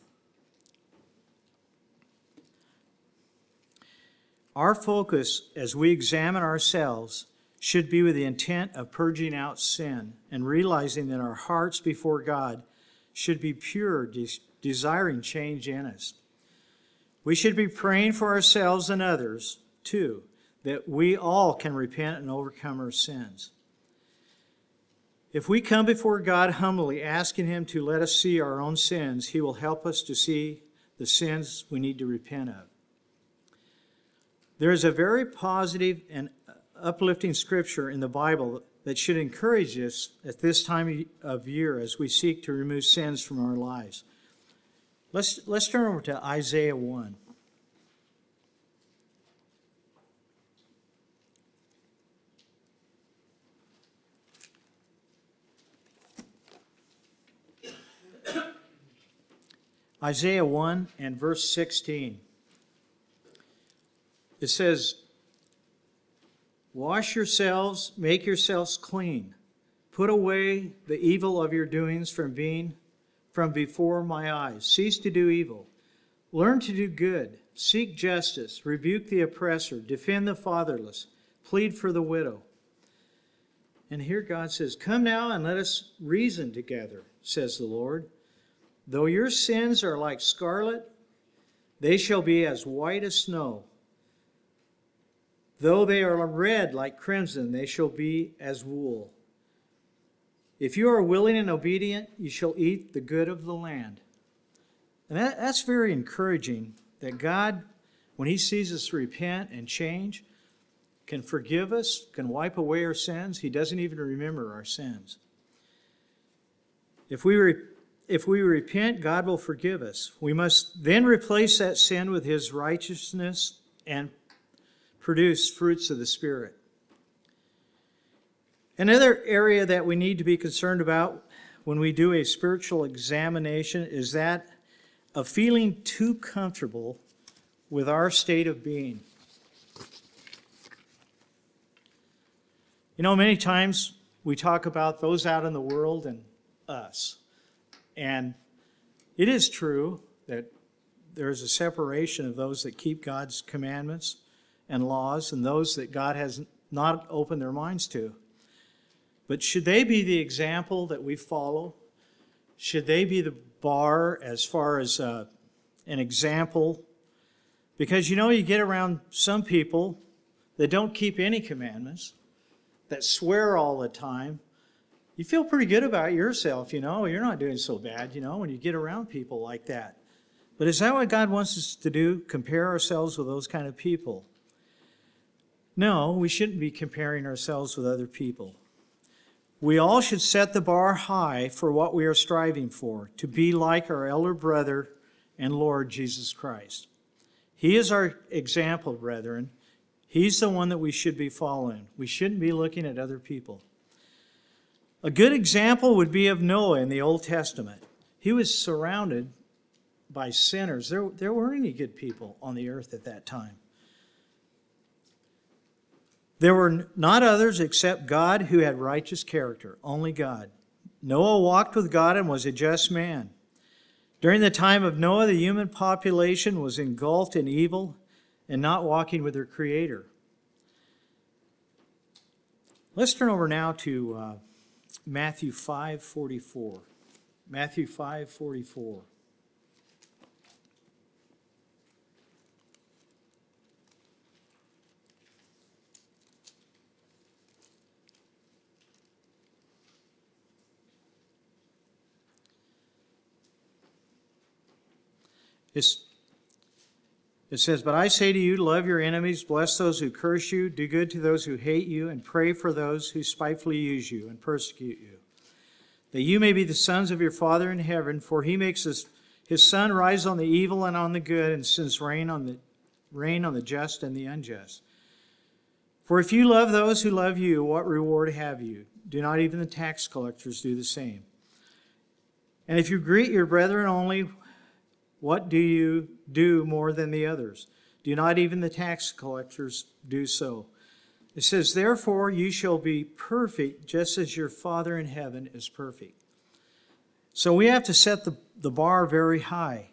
Our focus as we examine ourselves should be with the intent of purging out sin and realizing that our hearts before God should be pure, des- desiring change in us. We should be praying for ourselves and others, too, that we all can repent and overcome our sins. If we come before God humbly, asking Him to let us see our own sins, He will help us to see the sins we need to repent of. There is a very positive and uplifting scripture in the Bible that should encourage us at this time of year as we seek to remove sins from our lives. Let's, let's turn over to Isaiah one. Isaiah one and verse sixteen. It says, "Wash yourselves, make yourselves clean. Put away the evil of your doings from being from before my eyes. Cease to do evil. Learn to do good. Seek justice. Rebuke the oppressor. Defend the fatherless. Plead for the widow." And here God says, "Come now and let us reason together, says the Lord. Though your sins are like scarlet, they shall be as white as snow. Though they are red like crimson, they shall be as wool. If you are willing and obedient, you shall eat the good of the land." And that, that's very encouraging, that God, when He sees us repent and change, can forgive us, can wipe away our sins. He doesn't even remember our sins. If we re- if we repent, God will forgive us. We must then replace that sin with His righteousness and produce fruits of the Spirit. Another area that we need to be concerned about when we do a spiritual examination is that of feeling too comfortable with our state of being. You know, many times we talk about those out in the world and us. And it is true that there's a separation of those that keep God's commandments and laws and those that God has not opened their minds to. But should they be the example that we follow? Should they be the bar as far as uh, an example? Because, you know, you get around some people that don't keep any commandments, that swear all the time. You feel pretty good about yourself, you know. You're not doing so bad, you know, when you get around people like that. But is that what God wants us to do? Compare ourselves with those kind of people? No, we shouldn't be comparing ourselves with other people. We all should set the bar high for what we are striving for, to be like our elder brother and Lord Jesus Christ. He is our example, brethren. He's the one that we should be following. We shouldn't be looking at other people. A good example would be of Noah in the Old Testament. He was surrounded by sinners. There, there weren't any good people on the earth at that time. There were not others except God who had righteous character, only God. Noah walked with God and was a just man. During the time of Noah, the human population was engulfed in evil and not walking with their Creator. Let's turn over now to uh, Matthew five forty-four. Matthew five forty-four. It's, it says, "But I say to you, love your enemies, bless those who curse you, do good to those who hate you, and pray for those who spitefully use you and persecute you, that you may be the sons of your Father in heaven, for He makes his, his sun rise on the evil and on the good, and sends rain on the rain on the just and the unjust. For if you love those who love you, what reward have you? Do not even the tax collectors do the same? And if you greet your brethren only, what do you do more than the others? Do not even the tax collectors do so? It says, therefore you shall be perfect, just as your Father in heaven is perfect." So we have to set the, the bar very high.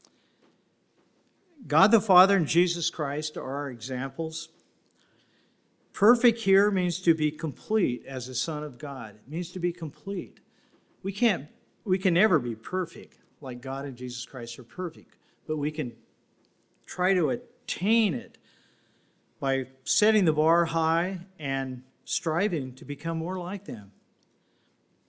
God the Father and Jesus Christ are our examples. Perfect here means to be complete as a son of God. It means to be complete. We can't, we can never be perfect like God and Jesus Christ are perfect, but we can try to attain it by setting the bar high and striving to become more like them.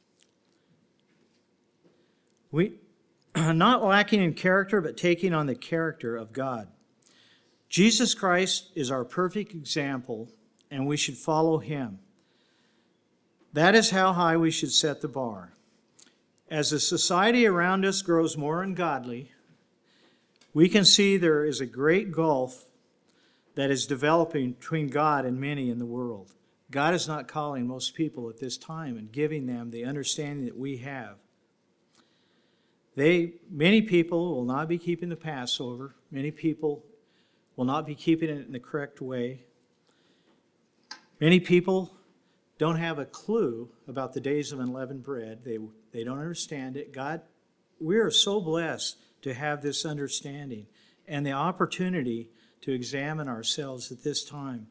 We, not lacking in character, but taking on the character of God. Jesus Christ is our perfect example, and we should follow him. That is how high we should set the bar. As the society around us grows more ungodly, we can see there is a great gulf that is developing between God and many in the world. God is not calling most people at this time and giving them the understanding that we have. They, many people will not be keeping the Passover. Many people will not be keeping it in the correct way. Many people don't have a clue about the days of unleavened bread. They, they don't understand it. God, we are so blessed to have this understanding and the opportunity to examine ourselves at this time.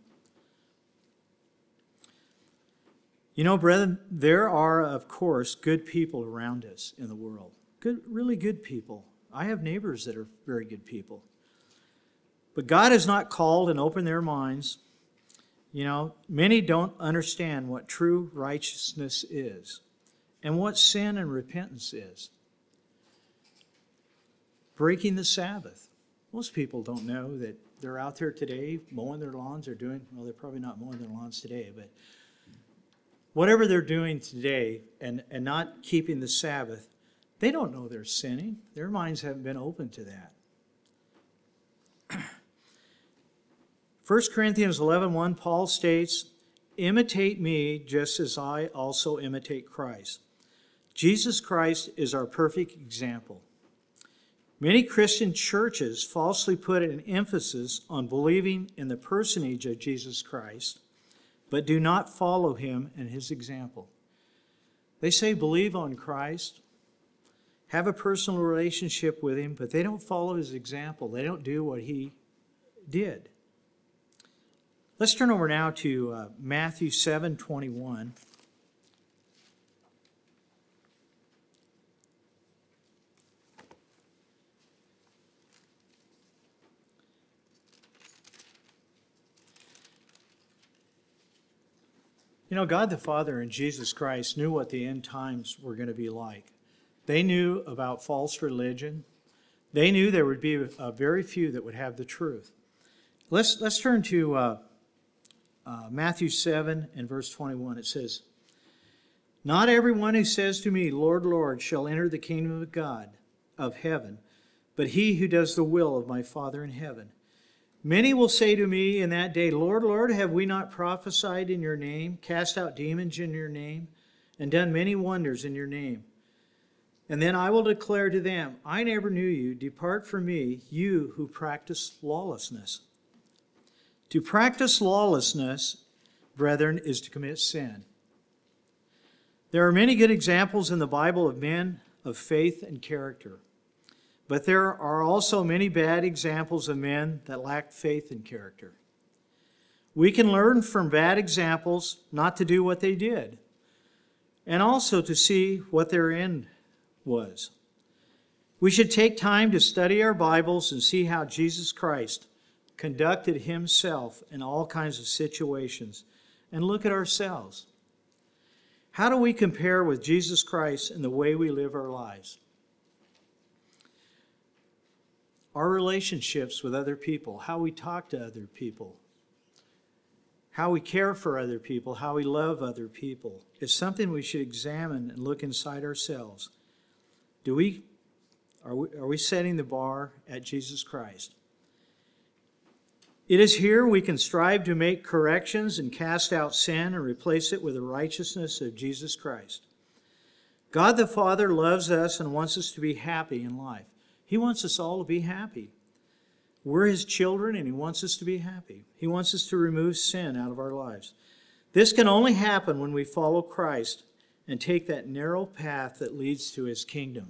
You know, brethren, there are, of course, good people around us in the world. Good, really good people. I have neighbors that are very good people. But God has not called and opened their minds. You know, many don't understand what true righteousness is and what sin and repentance is. Breaking the Sabbath. Most people don't know that they're out there today mowing their lawns or doing, well, they're probably not mowing their lawns today, but whatever they're doing today and, and not keeping the Sabbath, they don't know they're sinning. Their minds haven't been open to that. First Corinthians eleven one, Paul states, imitate me just as I also imitate Christ. Jesus Christ is our perfect example. Many Christian churches falsely put an emphasis on believing in the personage of Jesus Christ, but do not follow him and his example. They say believe on Christ, have a personal relationship with him, but they don't follow his example. They don't do what he did. Let's turn over now to uh, Matthew seven twenty-one. You know, God the Father and Jesus Christ knew what the end times were going to be like. They knew about false religion. They knew there would be a very few that would have the truth. Let's, let's turn to uh, uh, Matthew seven and verse twenty-one. It says, not everyone who says to me, Lord, Lord, shall enter the kingdom of God, of heaven, but he who does the will of my Father in heaven. Many will say to me in that day, Lord, Lord, have we not prophesied in your name, cast out demons in your name, and done many wonders in your name? And then I will declare to them, I never knew you. Depart from me, you who practice lawlessness. To practice lawlessness, brethren, is to commit sin. There are many good examples in the Bible of men of faith and character. But there are also many bad examples of men that lack faith and character. We can learn from bad examples not to do what they did, and also to see what their end was. We should take time to study our Bibles and see how Jesus Christ conducted himself in all kinds of situations, and look at ourselves. How do we compare with Jesus Christ in the way we live our lives? Our relationships with other people, how we talk to other people, how we care for other people, how we love other people, is something we should examine and look inside ourselves. Do we are we, are we setting the bar at Jesus Christ? It is here we can strive to make corrections and cast out sin and replace it with the righteousness of Jesus Christ. God the Father loves us and wants us to be happy in life. He wants us all to be happy. We're his children, and he wants us to be happy. He wants us to remove sin out of our lives. This can only happen when we follow Christ and take that narrow path that leads to his kingdom.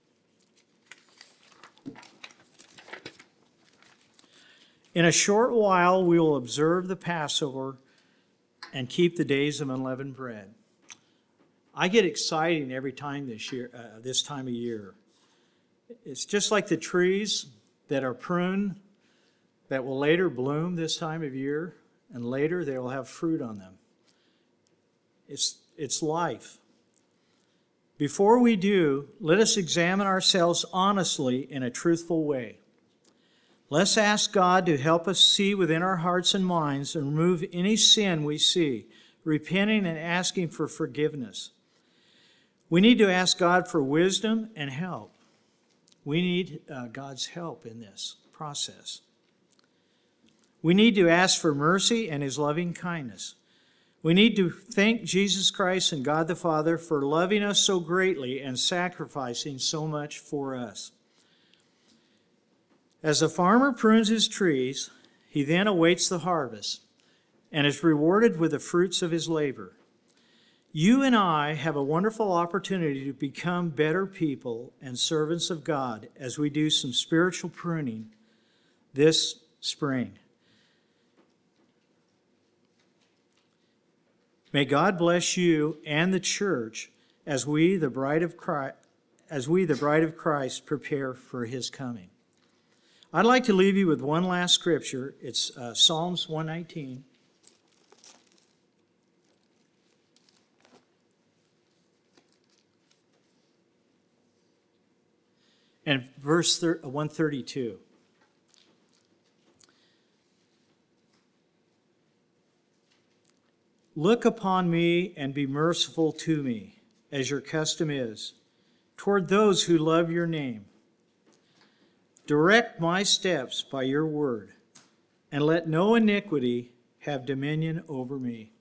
In a short while, we will observe the Passover and keep the days of unleavened bread. I get excited every time this year, uh, this time of year. It's just like the trees that are pruned that will later bloom this time of year, and later they will have fruit on them. It's, it's life. Before we do, let us examine ourselves honestly in a truthful way. Let's ask God to help us see within our hearts and minds and remove any sin we see, repenting and asking for forgiveness. We need to ask God for wisdom and help. We need uh, God's help in this process. We need to ask for mercy and His loving kindness. We need to thank Jesus Christ and God the Father for loving us so greatly and sacrificing so much for us. As a farmer prunes his trees, he then awaits the harvest and is rewarded with the fruits of his labor. You and I have a wonderful opportunity to become better people and servants of God as we do some spiritual pruning this spring. May God bless you and the church as we, the bride of Christ, as we, the bride of Christ, prepare for His coming. I'd like to leave you with one last scripture. It's uh, Psalms one nineteen. And verse one thirty-two. Look upon me and be merciful to me, as your custom is, toward those who love your name. Direct my steps by your word, and let no iniquity have dominion over me.